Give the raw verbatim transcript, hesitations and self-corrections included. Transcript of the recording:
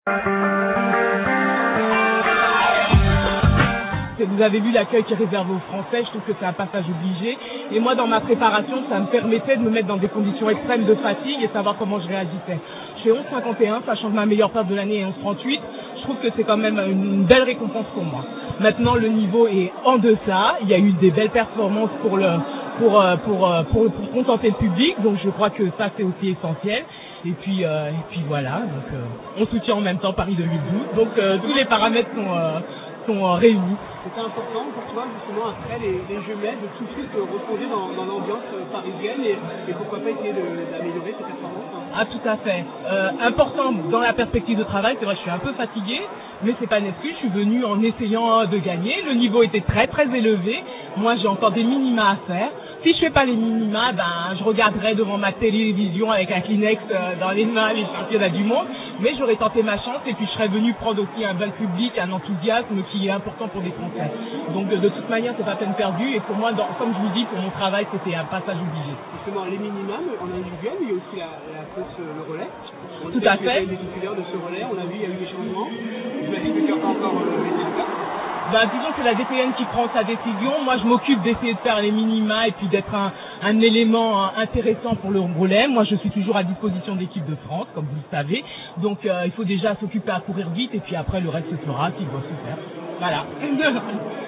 Vous avez vu l'accueil qui est réservé aux Français, je trouve que c'est un passage obligé. Et moi, dans ma préparation, ça me permettait de me mettre dans des conditions extrêmes de fatigue et savoir comment je réagissais. Je fais onze cinquante et un, sachant que ma meilleure perte de l'année est onze trente-huit. Je trouve que c'est quand même une belle récompense pour moi. Maintenant, le niveau est en deçà. Il y a eu des belles performances pour le, pour, pour, pour, pour, pour contenter le public. Donc, je crois que ça, c'est aussi essentiel. Et puis, euh, et puis voilà. Donc, euh, on soutient en même temps Paris deux mille douze. Donc, euh, tous les paramètres sont, euh, sont euh, réunis. C'était important pour toi, justement, après les, les Jeux Med, de tout de suite euh, replonger dans, dans l'ambiance euh, parisienne et, et pourquoi pas essayer d'améliorer tes performances, hein. Ah, tout à fait. Euh, important dans la perspective de travail, c'est vrai que je suis un peu fatiguée, mais c'est pas une excuse, je suis venue en essayant de gagner. Le niveau était très très élevé. Moi, j'ai encore des minima à faire. Si je fais pas les minima, ben, je regarderai devant ma télévision avec un Kleenex euh, dans les mains les championnats du monde. Mais j'aurais tenté ma chance et puis je serais venue prendre aussi un bel public, un enthousiasme qui est important pour des Français. Donc de, de toute manière, c'est pas peine perdue. Et pour moi, dans, comme je vous dis, pour mon travail, c'était un passage obligé. Justement, les minima en individuel, mais il y a aussi la, la course, le relais. On Tout à fait. Les titulaires de ce relais, on a vu, il y a eu des changements. J'imagine que tu n'as pas encore euh, les résultats. Ben, disons que c'est la D P N qui prend sa décision. Moi, je m'occupe d'essayer de faire les minima et puis d'être un, un élément hein, intéressant pour le relais. Moi, je suis toujours à disposition de l'équipe de France, comme vous le savez. Donc, euh, il faut déjà s'occuper à courir vite et puis après, le reste se fera s'il doit se faire. Voilà.